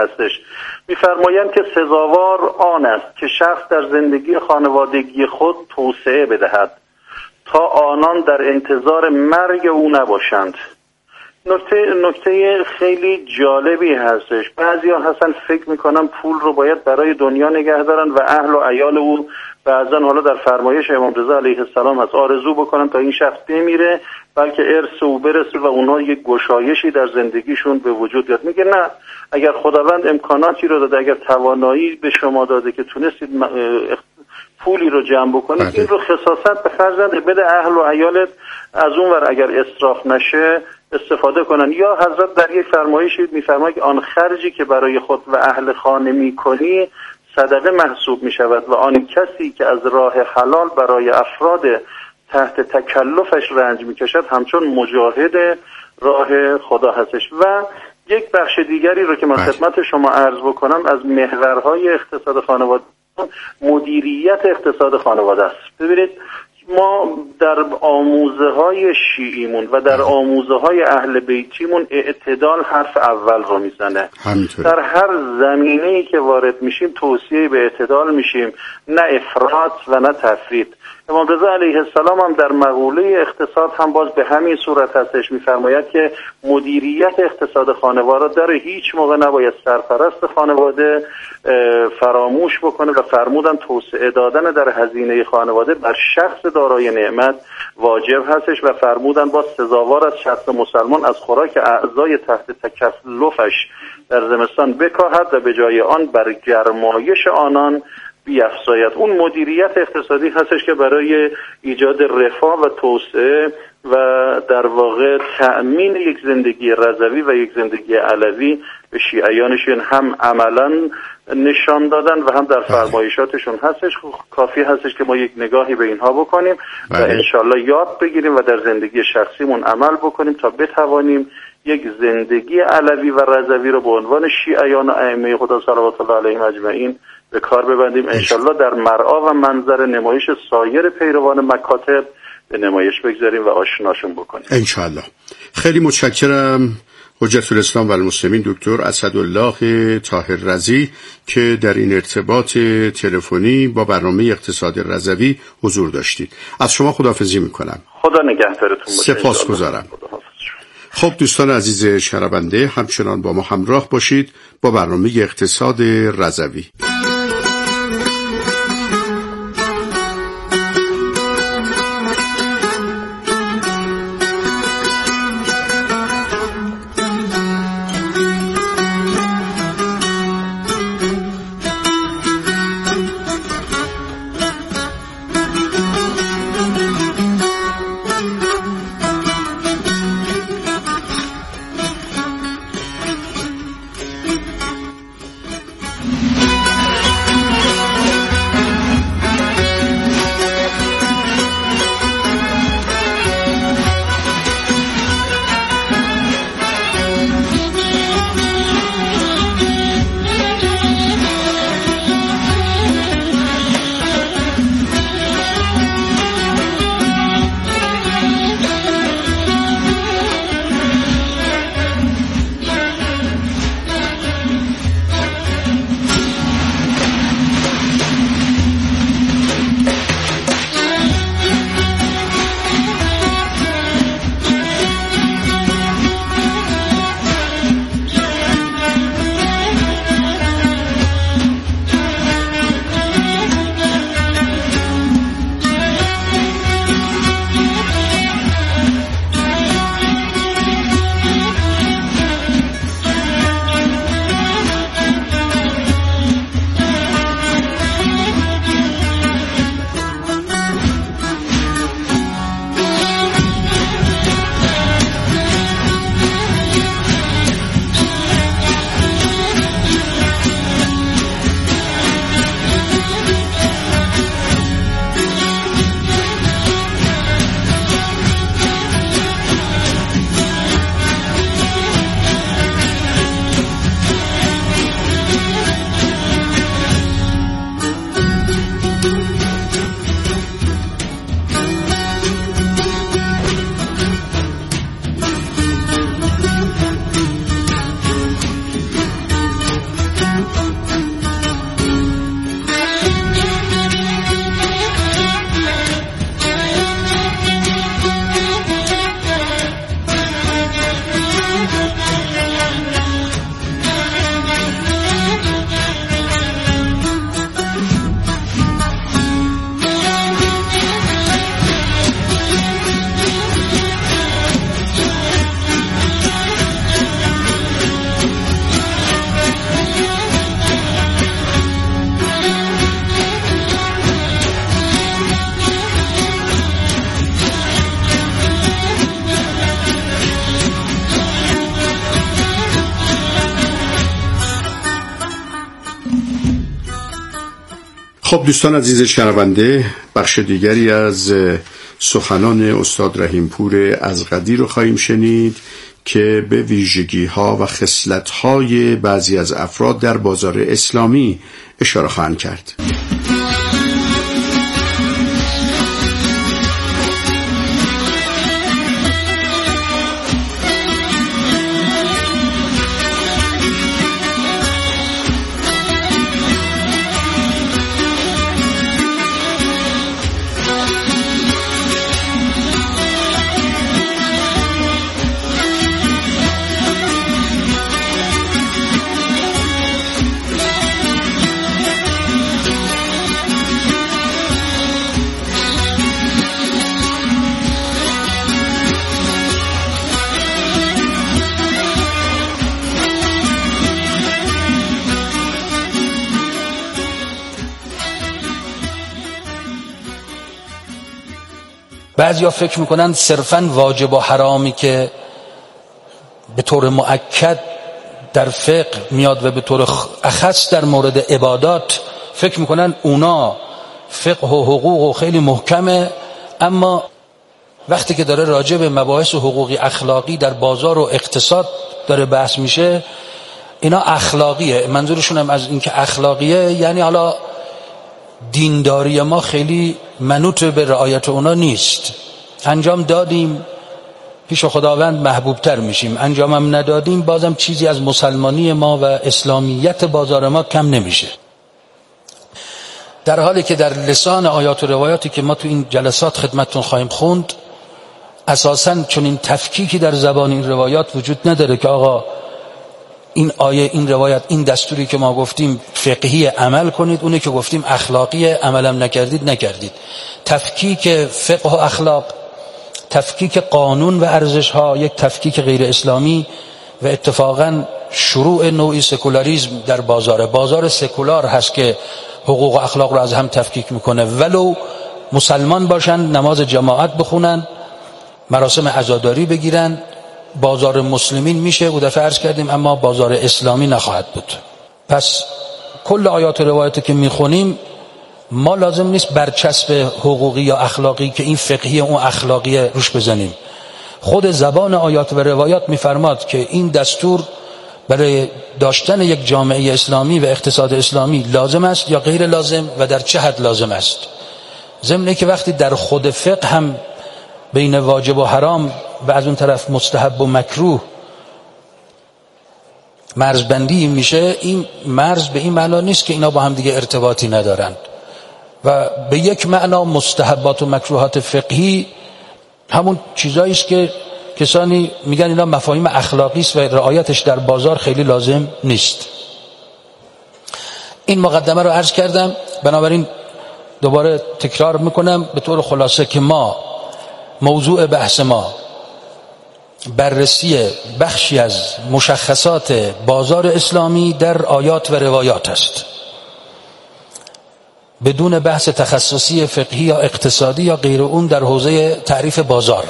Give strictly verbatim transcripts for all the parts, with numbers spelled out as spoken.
هستش. می‌فرمایند که سزاوار آن است که شخص در زندگی خانوادگی خود توسعه بدهد تا آنان در انتظار مرگ او نباشند. نکته نکته خیلی جالبی هستش. بعضیا هستن فکر میکنن پول رو باید برای دنیا نگه دارن و اهل و عیال او بعضا حالا در فرمایش امام رضا علیه السلام هست آرزو بکنن تا این شخص بمیره بلکه ارث او برسه و اونها یک گشایشی در زندگیشون به وجود بیاد. میگه نه، اگر خداوند امکاناتی رو داده، اگر توانایی به شما داده که تونستید پولی رو جمع بکنید، این رو خصاصت به خرج نده، بده اهل و عیالت، از اون ور اگر اسراف نشه استفاده کنن. یا حضرت در یک فرمایشی میفرماید که آن خرجی که برای خود و اهل خانه میکنی صدقه محسوب میشود و آن کسی که از راه حلال برای افراد تحت تکلفش رنج میکشد همچون مجاهد راه خدا هستش. و یک بخش دیگری رو که من خدمت شما عرض بکنم از محورهای اقتصاد خانواده مدیریت اقتصاد خانواده است. ببینید ما در آموزه های شیعیمون و در آموزه های اهل بیتیمون اعتدال حرف اول رو میزنه. در هر زمینه‌ای که وارد میشیم توصیه به اعتدال میشیم، نه افراط و نه تفریط. امام رضا علیه السلام هم در مقوله اقتصاد هم باز به همین صورت هستش، میفرماید که مدیریت اقتصاد خانواده در هیچ موقع نباید سرپرست خانواده فراموش بکنه و فرمودن توسعه دادن در هزینه خانواده بر شخص دارای نعمت واجب هستش و فرمودن با سزاوار از شخص مسلمان از خوراک اعضای تحت تکلفش در زمستان بکاهد و به جای آن بر گرمایش آنان بیفزاید. اون مدیریت اقتصادی هستش که برای ایجاد رفاه و توسعه و در تأمین یک زندگی رضوی و یک زندگی علوی به شیعیانشون هم عملاً نشان دادن و هم در فرمایشاتشون هستش. کافی هستش که ما یک نگاهی به اینها بکنیم و انشالله یاد بگیریم و در زندگی شخصیمون عمل بکنیم تا بتوانیم یک زندگی علوی و رضوی رو به عنوان شیعیان و ائمه خدا صلوات الله علیهم اجمعین به کار ببندیم. انشالله در مرعا و منظر نمایش سایر پیروان مکاتب به نمایش بگذاریم و آشناشون بکنیم انشالله. خیلی متشکرم حجت الاسلام و المسلمین دکتر اسدالله طاهر رضی که در این ارتباط تلفنی با برنامه اقتصاد رضوی حضور داشتید. از شما خداحافظی میکنم. خدا نگهدارتون باشه. سپاسگزارم. خب دوستان عزیز شنونده، همچنان با ما همراه باشید با برنامه اقتصاد رضوی. خب دوستان عزیز شنونده، بخش دیگری از سخنان استاد رحیمپور ازغدی رو خواهیم شنید که به ویژگی ها و خصلت های بعضی از افراد در بازار اسلامی اشاره خواهند کرد. بعضیا فکر میکنن صرفاً واجب و حرامی که به طور مؤکد در فقه میاد و به طور اخص در مورد عبادات فکر میکنن اونا فقه و حقوق و خیلی محکمه، اما وقتی که داره راجع به مباحث حقوقی اخلاقی در بازار و اقتصاد داره بحث میشه اینا اخلاقیه. منظورشون هم از این که اخلاقیه یعنی حالا دینداری ما خیلی منوط به رعایت اونا نیست. انجام دادیم پیش خداوند محبوبتر میشیم، انجامم ندادیم بازم چیزی از مسلمانی ما و اسلامیت بازار ما کم نمیشه. در حالی که در لسان آیات و روایاتی که ما تو این جلسات خدمتتون خواهیم خوند اساساً چون این تفکیکی در زبان این روایات وجود نداره که آقا این آیه این روایت این دستوری که ما گفتیم فقهی عمل کنید، اونه که گفتیم اخلاقی عملم نکردید نکردید. تفکیک فقه و اخلاق، تفکیک قانون و ارزش ها یک تفکیک غیر اسلامی و اتفاقا شروع نوعی سکولاریسم در بازار بازار سکولار هست که حقوق و اخلاق رو از هم تفکیک میکنه. ولو مسلمان باشن، نماز جماعت بخونن، مراسم عزاداری بگیرن، بازار مسلمین میشه و دفعه عرض کردیم، اما بازار اسلامی نخواهد بود. پس کل آیات و روایاتی که میخونیم ما لازم نیست برچسب حقوقی یا اخلاقی که این فقهی اون اخلاقی روش بزنیم. خود زبان آیات و روایات میفرماد که این دستور برای داشتن یک جامعه اسلامی و اقتصاد اسلامی لازم است یا غیر لازم و در چه حد لازم است. ضمن که وقتی در خود فقه هم بین واجب و حرام و از اون طرف مستحب و مکروه مرزبندی میشه، این مرز به این معنا نیست که اینا با هم دیگه ارتباطی ندارند و به یک معنا مستحبات و مکروهات فقهی همون چیزایی است که کسانی میگن اینا مفاهیم اخلاقی است و رعایتش در بازار خیلی لازم نیست. این مقدمه رو عرض کردم، بنابراین دوباره تکرار میکنم به طور خلاصه که ما موضوع بحث ما بررسی بخشی از مشخصات بازار اسلامی در آیات و روایات است، بدون بحث تخصصی فقهی یا اقتصادی یا غیر اون در حوزه تعریف بازار.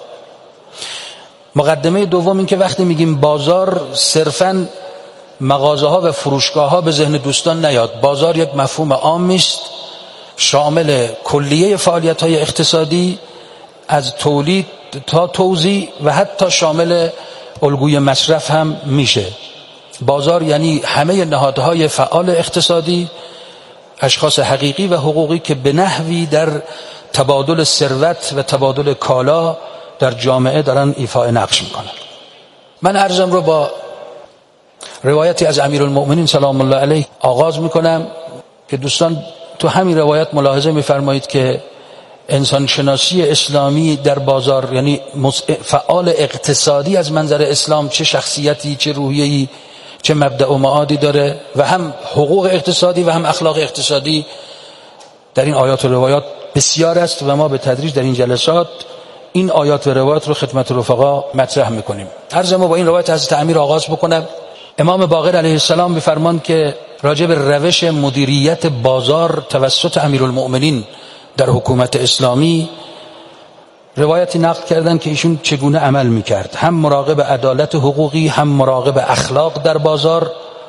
مقدمه دوم این که وقتی میگیم بازار صرفاً مغازه ها و فروشگاه ها به ذهن دوستان نیاد. بازار یک مفهوم عامی است شامل کلیه فعالیت های اقتصادی از تولید تا توزیع و حتی شامل الگوی مصرف هم میشه. بازار یعنی همه نهادهای فعال اقتصادی، اشخاص حقیقی و حقوقی که به نحوی در تبادل ثروت و تبادل کالا در جامعه دارن ایفاء نقش میکنن. من عرضم رو با روایتی از امیرالمؤمنین سلام الله علیه آغاز میکنم که دوستان تو همین روایت ملاحظه میفرمایید که انسان شناسی اسلامی در بازار یعنی فعال اقتصادی از منظر اسلام چه شخصیتی، چه روحیه‌ای، چه مبدأ و معادی داره و هم حقوق اقتصادی و هم اخلاق اقتصادی در این آیات و روایات بسیار است و ما به تدریج در این جلسات این آیات و روایات رو خدمت رفقا مطرح میکنیم. عرض ما با این روایت حضرت امیر آغاز بکنم. امام باقر علیه السلام بفرمان که راجع به روش مدیریت بازار توسط امیرالمؤمنین در حکومت اسلامی روایتی نقل کردن که ایشون چگونه عمل میکرد، هم مراقب عدالت حقوقی هم مراقب اخلاق در بازار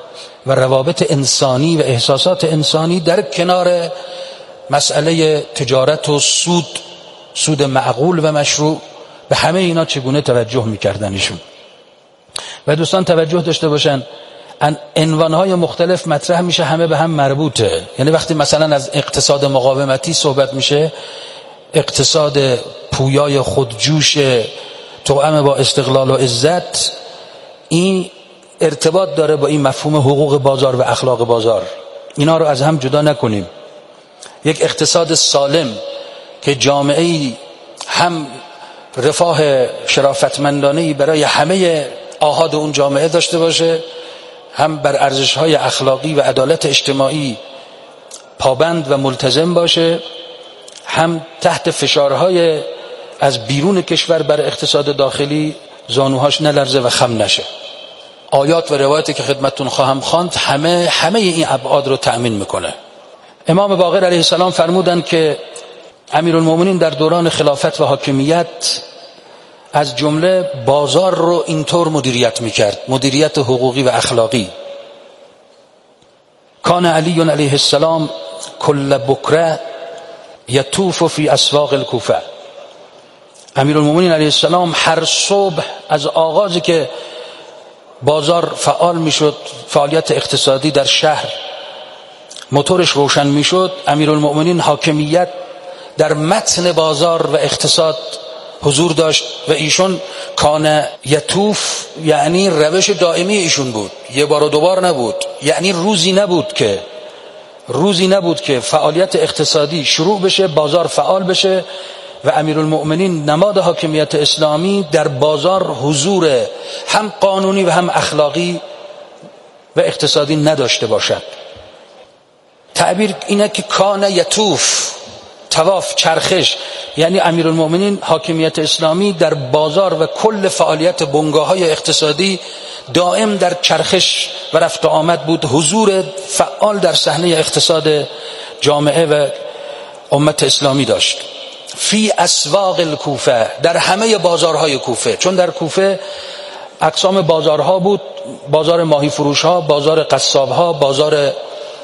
و روابط انسانی و احساسات انسانی در کنار مسئله تجارت و سود سود معقول و مشروع، به همه اینا چگونه توجه میکردن ایشون. و دوستان توجه داشته باشن عنوانهای مختلف مطرح میشه، همه به هم مربوطه. یعنی وقتی مثلا از اقتصاد مقاومتی صحبت میشه، اقتصاد پویای خودجوش توأم با استقلال و عزت، این ارتباط داره با این مفهوم حقوق بازار و اخلاق بازار. اینا رو از هم جدا نکنیم. یک اقتصاد سالم که جامعه‌ای هم رفاه شرافتمندانه‌ای برای همه آحاد اون جامعه داشته باشه، هم بر ارزش‌های اخلاقی و عدالت اجتماعی پابند و ملتزم باشه، هم تحت فشارهای از بیرون کشور بر اقتصاد داخلی زانوهاش نلرزه و خم نشه. آیات و روایاتی که خدمتتون خواهم خواند همه همه این ابعاد رو تأمین میکنه. امام باقر علیه السلام فرمودند که امیرالمومنین در دوران خلافت و حاکمیت از جمله بازار رو اینطور مدیریت میکرد، مدیریت حقوقی و اخلاقی. کان علی علیه السلام کل بکره یطوف فی اسواق الکوفه. امیرالمومنین علیه السلام هر صبح از آغازی که بازار فعال میشد، فعالیت اقتصادی در شهر موتورش روشن میشد، امیرالمومنین حاکمیت در متن بازار و اقتصاد حضور داشت و ایشون کان یطوف یعنی روش دائمی ایشون بود، یه بار و دوبار نبود. یعنی روزی نبود که روزی نبود که فعالیت اقتصادی شروع بشه، بازار فعال بشه و امیرالمؤمنین نماد حاکمیت اسلامی در بازار حضور هم قانونی و هم اخلاقی و اقتصادی نداشته باشد. تعبیر اینه که کان یطوف، طواف، چرخش، یعنی امیرالمؤمنین حاکمیت اسلامی در بازار و کل فعالیت بنگاه‌های اقتصادی دائم در چرخش و رفت و آمد بود، حضور فعال در صحنه اقتصاد جامعه و امت اسلامی داشت. فی اسواق الکوفه، در همه بازارهای کوفه، چون در کوفه اقسام بازارها بود، بازار ماهی فروش ها، بازار قصاب ها، بازار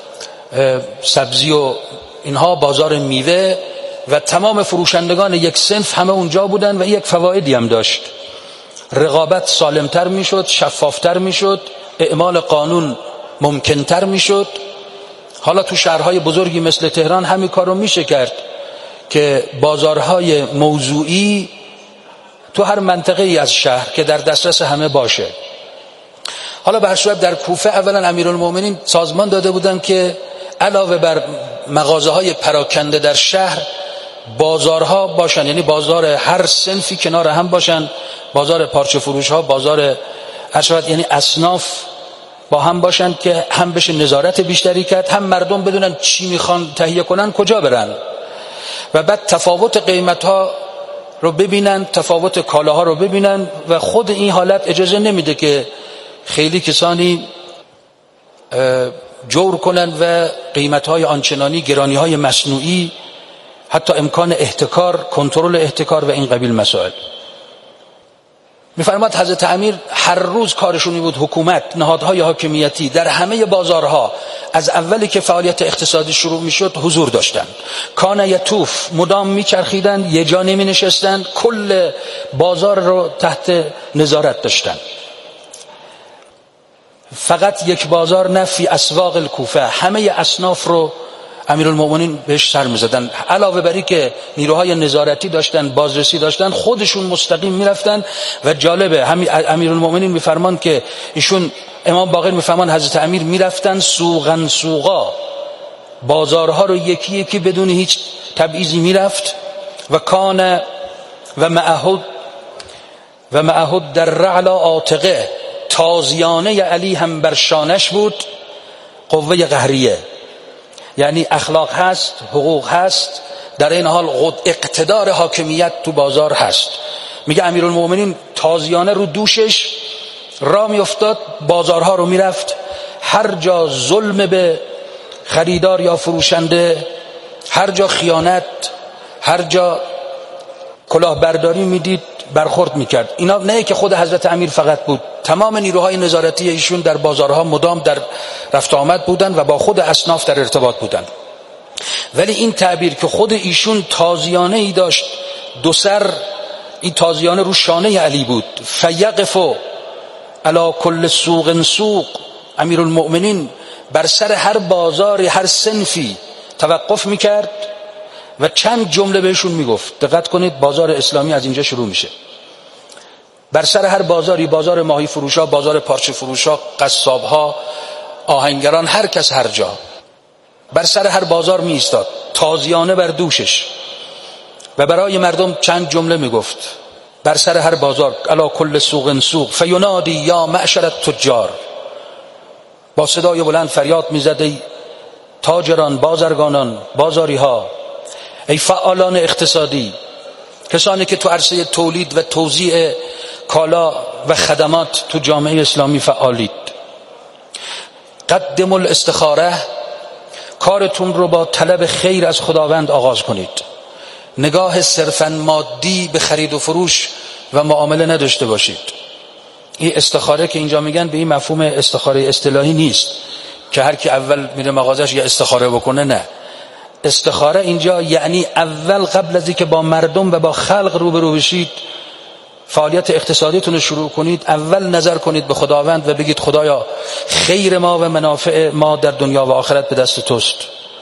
سبزی و اینها، بازار میوه و تمام فروشندگان یک صنف همه اونجا بودن و یک فوایدی هم داشت. رقابت سالمتر میشد، شفافتر میشد، اعمال قانون ممکنتر میشد. حالا تو شهرهای بزرگی مثل تهران همین کار رو میشه کرد که بازارهای موضوعی تو هر منطقه ای از شهر که در دسترس همه باشه. حالا به هر صورت در کوفه اولا امیرالمومنین سازمان داده بودن که علاوه بر مغازه های پراکنده در شهر، بازارها باشن، یعنی بازار هر صنفی کنار هم باشن، بازار پارچه فروش ها، بازار اشرات، یعنی اصناف با هم باشن که هم بشه نظارت بیشتری کرد، هم مردم بدونن چی میخوان تهیه کنن، کجا برن، و بعد تفاوت قیمت ها رو ببینن، تفاوت کالاها رو ببینن. و خود این حالت اجازه نمیده که خیلی کسانی جور کنن و قیمت های آنچنانی، گرانی های مصنوعی، حتی امکان احتکار، کنترل احتکار و این قبیل مسائل. میفرماد حضرت امیر هر روز کارشونی بود حکومت، نهادهای حاکمیتی در همه بازارها از اولی که فعالیت اقتصادی شروع میشد حضور داشتن. کان یطوف، مدام میچرخیدن، یه جا نمی نشستن، کل بازار رو تحت نظارت داشتن. فقط یک بازار نه، فی اسواق الکوفه، همه اصناف رو امیرالمومنین بهش سر می‌زدن. علاوه بر این که نیروهای نظارتی داشتن، بازرسی داشتن، خودشون مستقیم میرفتن. و جالبه همین امیرالمومنین میفرمان که ایشون امام باقر میفرمان حضرت امیر میرفتن سوقن سوقا، بازارها رو یکی یکی بدون هیچ تبعیضی میرفت. و کان و معهد و معهد در رعلا عاتقه، تازیانه علی هم بر شانش بود، قوه قهریه، یعنی اخلاق هست، حقوق هست، در این حال اقتدار حاکمیت تو بازار هست. میگه امیرالمومنین تازیانه رو دوشش را میافتاد، بازارها رو میرفت، هر جا ظلم به خریدار یا فروشنده، هر جا خیانت، هر جا کلاهبرداری میدید برخورد میکرد. اینا نه که خود حضرت امیر فقط بود، تمام نیروهای نظارتی ایشون در بازارها مدام در رفت آمد بودند و با خود اصناف در ارتباط بودند. ولی این تعبیر که خود ایشون تازیانه ای داشت، دو سر، این تازیانه رو شانه علی بود، فیقف علی کل سوق سوق، امیرالمؤمنین بر سر هر بازاری هر صنفی توقف میکرد و چند جمله بهشون میگفت. دقت کنید، بازار اسلامی از اینجا شروع میشه. بر سر هر بازاری، بازار ماهی فروشا، بازار پارچه فروشا، قصابها، آهنگران، هر کس هر جا بر سر هر بازار می ایستاد تازیانه بر دوشش و برای مردم چند جمله میگفت. بر سر هر بازار علی کل سوق سوق فینادی یا معشر التجار، با صدای بلند فریاد میزد ای تاجران، بازرگانان، بازاری ها، ای فعالان اقتصادی، کسانی که تو عرصه تولید و توزیع کالا و خدمات تو جامعه اسلامی فعالید، قدموا الاستخاره، کارتون رو با طلب خیر از خداوند آغاز کنید. نگاه صرفاً مادی به خرید و فروش و معامله نداشته باشید. این استخاره که اینجا میگن به این مفهوم استخاره اصطلاحی نیست که هر کی اول میره مغازش یا استخاره بکنه، نه. استخاره اینجا یعنی اول قبل از اینکه با مردم و با خلق روبرو بشید، فعالیت اقتصادیتون رو شروع کنید، اول نظر کنید به خداوند و بگید خدایا خیر ما و منافع ما در دنیا و آخرت به دست توست،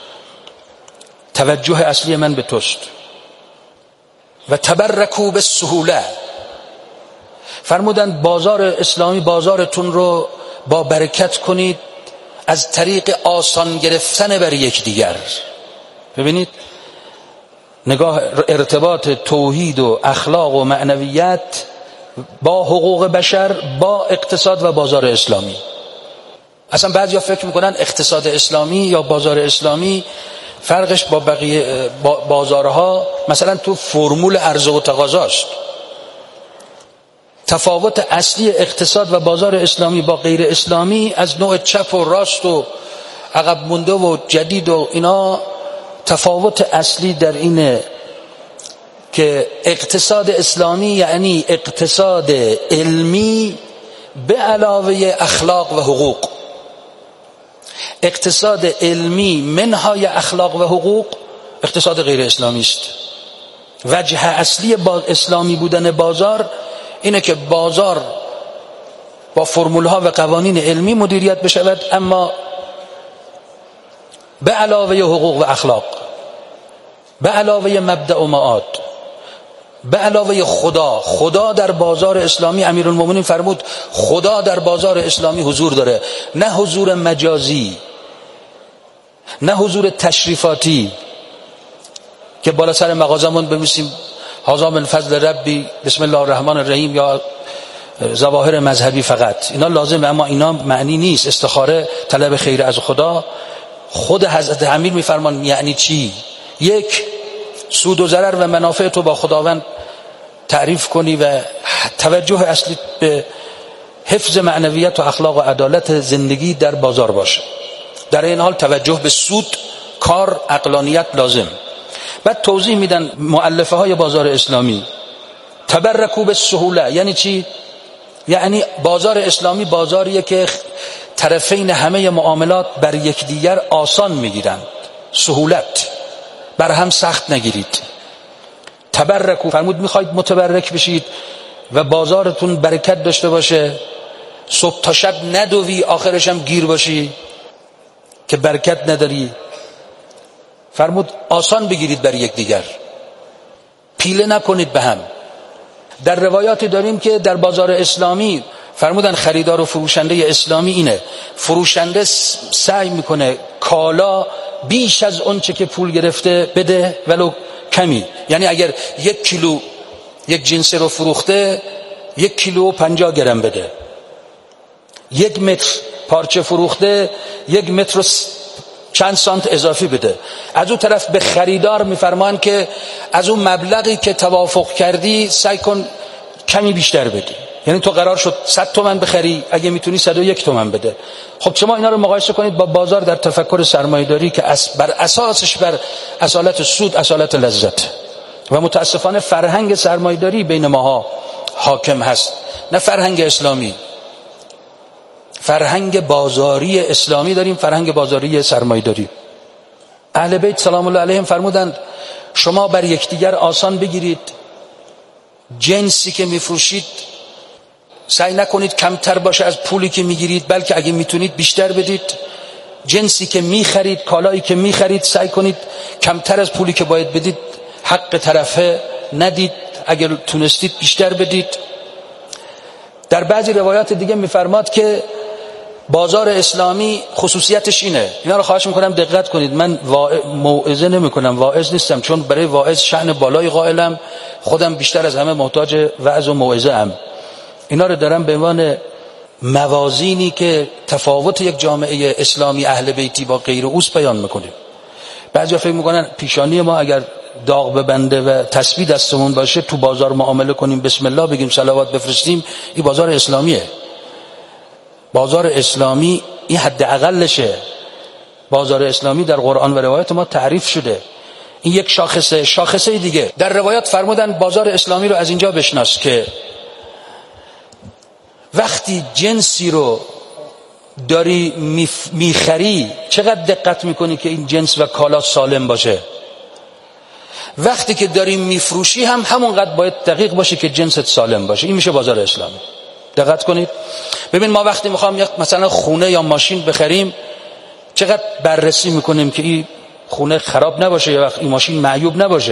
توجه اصلی من به توست. و تبرکوا بالسهوله، فرمودند بازار اسلامی، بازارتون رو با برکت کنید از طریق آسان گرفتن بر یکدیگر. ببینید نگاه ارتباط توحید و اخلاق و معنویت با حقوق بشر با اقتصاد و بازار اسلامی. اصلا بعضیا فکر میکنن اقتصاد اسلامی یا بازار اسلامی فرقش با بقیه بازارها مثلا تو فرمول عرضه و تقاضاست. تفاوت اصلی اقتصاد و بازار اسلامی با غیر اسلامی از نوع چپ و راست و عقب مونده و جدید و اینا، تفاوت اصلی در اینه که اقتصاد اسلامی یعنی اقتصاد علمی به علاوه اخلاق و حقوق. اقتصاد علمی منهای اخلاق و حقوق اقتصاد غیر اسلامی است. وجه اصلی با اسلامی بودن بازار اینه که بازار با فرمولها و قوانین علمی مدیریت بشود، اما به علاوه حقوق و اخلاق، به علاوه مبدأ و معاد، به علاوه خدا. خدا در بازار اسلامی، امیرالمومنین فرمود خدا در بازار اسلامی حضور داره، نه حضور مجازی، نه حضور تشریفاتی که بالا سر مغازمون بمیسیم هذا من فضل ربی بسم الله الرحمن الرحیم یا ظواهر مذهبی فقط. اینا لازمه اما اینا معنی نیست. استخاره طلب خیر از خدا، خود حضرت امیر میفرمان یعنی چی؟ یک، سود و ضرر و منافع تو با خداوند تعریف کنی و توجه اصلی به حفظ معنویت و اخلاق و عدالت زندگی در بازار باشه. در این حال توجه به سود، کار، عقلانیت لازم. بعد توضیح میدن مؤلفه های بازار اسلامی تبرکوا بالسهوله یعنی چی؟ یعنی بازار اسلامی بازاریه که طرفین همه معاملات بر یکدیگر آسان میگیرند، سهولت، بر هم سخت نگیرید. تبرکوا فرمود میخواید متبرک بشید و بازارتون برکت داشته باشه، صبح تا شب ندوی آخرش هم گیر باشی که برکت نداری. فرمود آسان بگیرید بر یکدیگر، پیله نکنید به هم. در روایاتی داریم که در بازار اسلامی فرمودن خریدار و فروشنده اسلامی اینه، فروشنده سعی میکنه کالا بیش از اون چه که پول گرفته بده ولو کمی. یعنی اگر یک کیلو یک جنس رو فروخته یک کیلو و پنجاه گرم بده، یک متر پارچه فروخته یک متر و چند سانت اضافی بده. از اون طرف به خریدار میفرمان که از اون مبلغی که توافق کردی سعی کن کمی بیشتر بدی. یعنی تو قرار شد صد تومن بخری، اگه میتونی صد و یک تومن بده. خب شما اینا رو مقایسه کنید با بازار در تفکر سرمایه‌داری که بر اساسش بر اصالت سود، اصالت لذت و متاسفانه فرهنگ سرمایه‌داری بین ماها حاکم هست، نه فرهنگ اسلامی. فرهنگ بازاری اسلامی داریم، فرهنگ بازاری سرمایه‌داری. اهل بیت سلام الله علیهم فرمودند شما بر یکدیگر آسان بگیرید، جنسی که میفروشید سعی نکنید کمتر باشه از پولی که میگیرید، بلکه اگه میتونید بیشتر بدید. جنسی که میخرید، کالایی که میخرید سعی کنید کمتر از پولی که باید بدید حق طرفه ندید، اگر تونستید بیشتر بدید. در بعضی روایات دیگه میفرماد که بازار اسلامی خصوصیتش اینه، اینا رو خواهش میکنم دقت کنید، من موعظه نمی کنم، واعظ نیستم، چون برای واعظ شأن بالای قائلم، خودم بیشتر از همه محتاج وعظ و موعظه ام. اینا رو دارم به عنوان موازینی که تفاوت یک جامعه اسلامی اهل بیتی با غیر اوست بیان میکنیم. بعضیا فکر میکنن پیشانی ما اگر داغ ببنده و تسبیح دستمون باشه تو بازار معامله کنیم، بسم الله بگیم، صلوات بفرستیم، این بازار اسلامیه. بازار اسلامی این حد اقلشه. بازار اسلامی در قرآن و روایت ما تعریف شده. این یک شاخصه. شاخصه دیگه در روایات فرمودن بازار اسلامی رو از اینجا بشناس که وقتی جنسی رو داری میخری چقدر دقت میکنی که این جنس و کالا سالم باشه. وقتی که داری میفروشی هم همونقدر باید دقیق باشه که جنست سالم باشه. این میشه بازار اسلامی. دقت کنید. ببین ما وقتی میخوام یک مثلا خونه یا ماشین بخریم چقدر بررسی میکنیم که این خونه خراب نباشه یا این ماشین معیوب نباشه.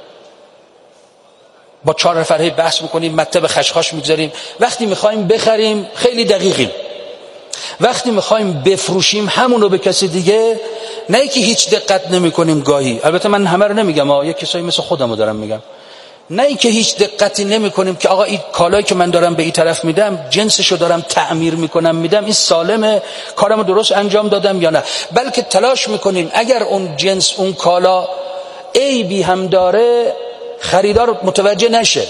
با چهار نفر بحث میکنیم، مطب خشخاش میگذاریم. وقتی میخوایم بخریم خیلی دقیقیم. وقتی میخوایم بفروشیم همونو به کسی دیگه، نه که هیچ دقت نمیکنیم گاهی. البته من همه رو نمیگم، آ یک کسایی مثل خودمو دارم میگم. نه که هیچ دقتی نمیکنیم که آقا این کالایی که من دارم به این طرف میدم جنسشو دارم تعمیر میکنم میدم، این سالمه، کارمو درست انجام دادم یا نه. بلکه تلاش میکنیم اگر اون جنس اون کالا عیبی هم داره خریدار متوجه نشه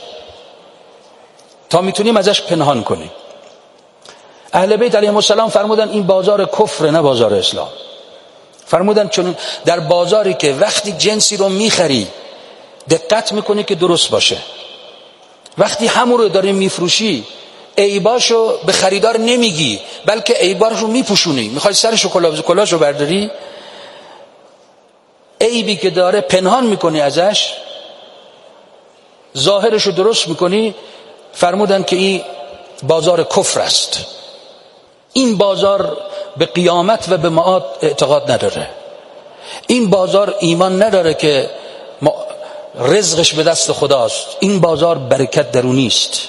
تا میتونیم ازش پنهان کنیم. اهل بیت علیهم السلام فرمودن این بازار کفر نه بازار اسلام. فرمودن چون در بازاری که وقتی جنسی رو میخری دقت میکنی که درست باشه، وقتی همون رو داری میفروشی عیباشو به خریدار نمیگی بلکه عیباشو میپوشونی، میخوای سرشو کلاشو برداری، عیبی که داره پنهان میکنی ازش، ظاهرشو درست میکنی. فرمودن که این بازار کفر است. این بازار به قیامت و به معاد اعتقاد نداره. این بازار ایمان نداره که رزقش به دست خداست. این بازار برکت درونی است.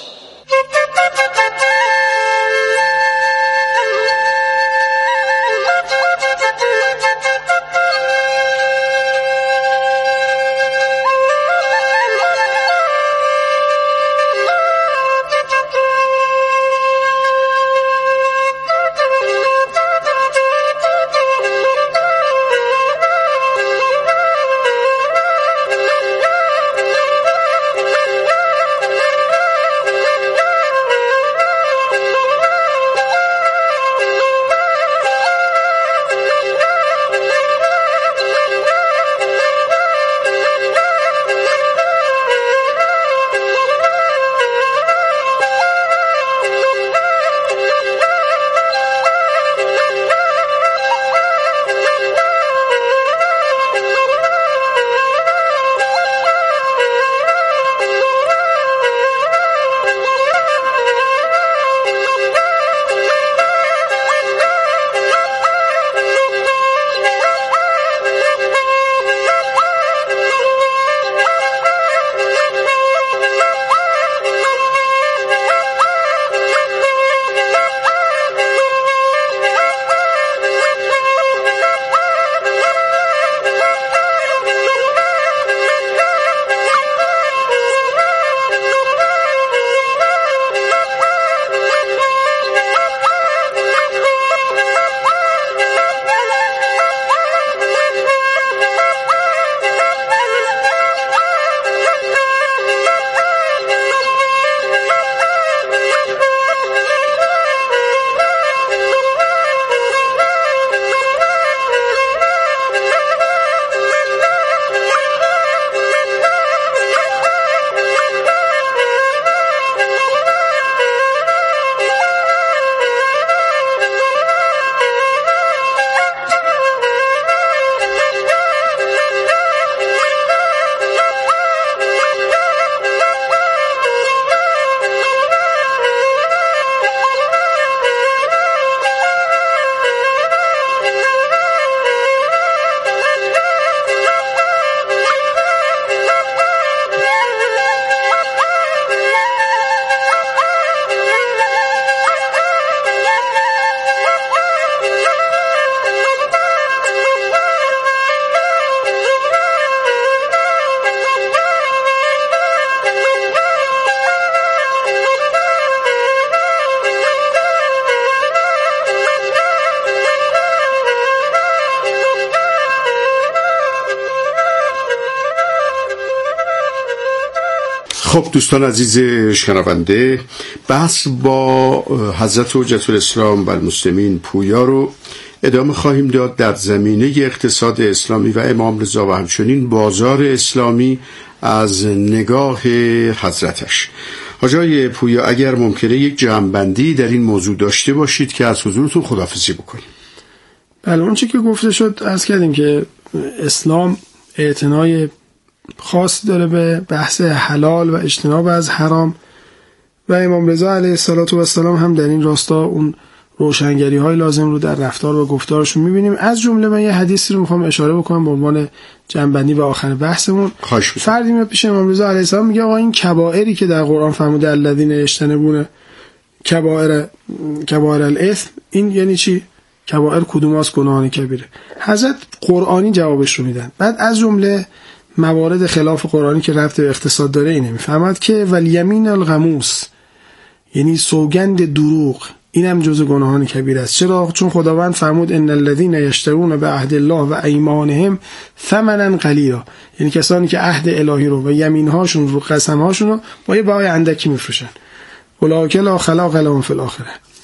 خب دوستان عزیز شنونده، بحث با حضرت حجت الاسلام و المسلمین پویا رو ادامه خواهیم داد در زمینه اقتصاد اسلامی و امام رضا و همچنین بازار اسلامی از نگاه حضرتش. حاجی پویا اگر ممکنه یک جمع‌بندی در این موضوع داشته باشید که از حضورتون خداحافظی بکنیم. بله، اون چی که گفته شد عرض کردیم که اسلام اعتنای خاص داره به بحث حلال و اجتناب از حرام و امام رضا علیه السلام هم در این راستا اون روشنگری های لازم رو در رفتار و گفتارشون میبینیم. از جمله من یه حدیثی رو میخوام اشاره بکنم به عنوان جنبندی و آخر بحثمون. فردی میاد پیش امام رضا علیه السلام میگه آقا این کبائری که در قرآن فرموده الذین یجتنبون کبائر کبائر الاثم، این یعنی چی؟ کبائر کدوماست گناهان کبیره؟ حضرت قرآنی جوابش رو میدن. بعد از جمله موارد خلاف قرآنی که ربط به اقتصاد داره اینه، میفهمد که والیمین الغموس، یعنی سوگند دروغ، اینم جزء گناهان کبیر است. چرا؟ چون خداوند فرمود ان الذين يشترون بعهد الله و ایمانهم ثمنا قلیلا، یعنی کسانی که عهد الهی رو و یمینهاشون رو قسمهاشون رو با یه بهای اندکی میفروشن. اولئک لا خلاق لهم فی الاخره.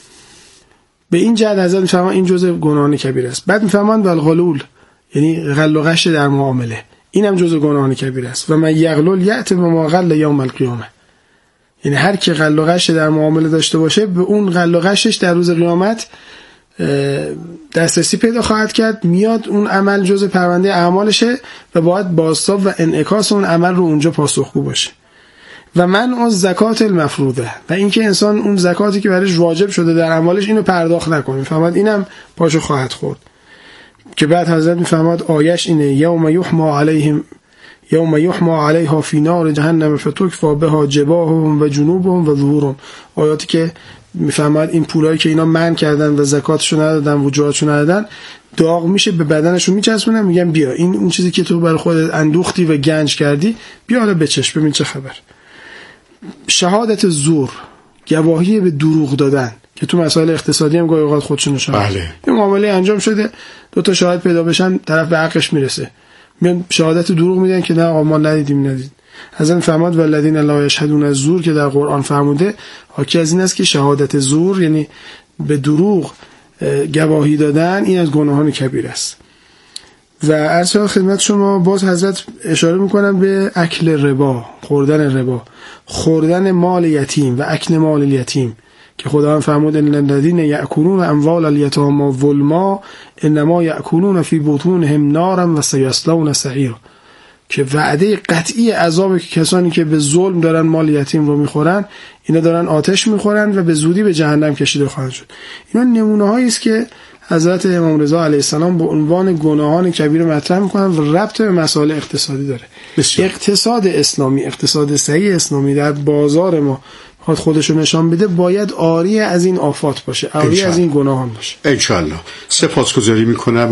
به این جهت حضرت میفهمن این جزء گناهان کبیر است. بعد میفهمن والغلول، یعنی غل و غش در معامله، اینم جزء گناهان کبیر است. و من یغلل یأتی بما غل یوم القیامه، یعنی هر کی غل و غش در معامله داشته باشه به اون غل و غشش در روز قیامت دسترسی پیدا خواهد کرد، میاد اون عمل جزء پرونده اعمالشه و باید بازتاب و انعکاس اون عمل رو اونجا پاسخگو باشه. و من از زکات المفروضه، و اینکه انسان اون زکاتی که برایش واجب شده در اعمالش اینو پرداخت نکنه، میفهمد اینم پاشو خواهد خورد. که بعد حضرت میفهمد آیش اینه یوم یحما علیهم یوم یحما علیها فی نار جهنم فتکفی بها جباههم و جنوبهم و ظهورهم، آیاتی که میفهمد این پولایی که اینا منع کردن و زکاتشو ندادن، وجوهاتشو ندادن، داغ میشه به بدنشون میچسبونن، میگن بیا این اون چیزی که تو برای خودت اندوختی و گنج کردی بیا حالا بچش ببین چه خبر. شهادت زور، گواهی به دروغ دادن که تو مسائل اقتصادی هم گاهی اوقات خودشون نشون میده. بله. یه معامله انجام شده، دو تا شاهد پیدا بشن، طرف به حقش میرسه، میان شهادت دروغ میدن که نه آقا ما ندیدیم ندید. حضرت فرمود والذین لا یشهدون الزور که در قرآن فرموده حاکی از این است که شهادت زور یعنی به دروغ گواهی دادن، این از گناهان کبیر است. و عرض خدمت شما باز حضرت اشاره میکنن به اکل ربا، خوردن ربا، خوردن مال یتیم و اکل مال الیتیم که خداوند فرمود ان الذين یأکلون اموال الیتامی ظلما انما یأکلون فی بطونهم نارا و سیصلون سعیرا، که وعده قطعی عذاب که کسانی که به ظلم دارن مال یتیم رو میخورن، اینا دارن آتش میخورن و به زودی به جهنم کشیده خواهند شد. اینا نمونه هایی است که حضرت امام رضا علیه السلام به عنوان گناهان کبیر مطرح میکنن و ربط به مسائل اقتصادی داره. بسیار. اقتصاد اسلامی، اقتصاد صحیح اسلامی در بازار ما خود خودشو نشان بده، باید عاری از این آفات باشه، عاری از این گناهان باشه. انشاءالله. سپاسگزاری میکنم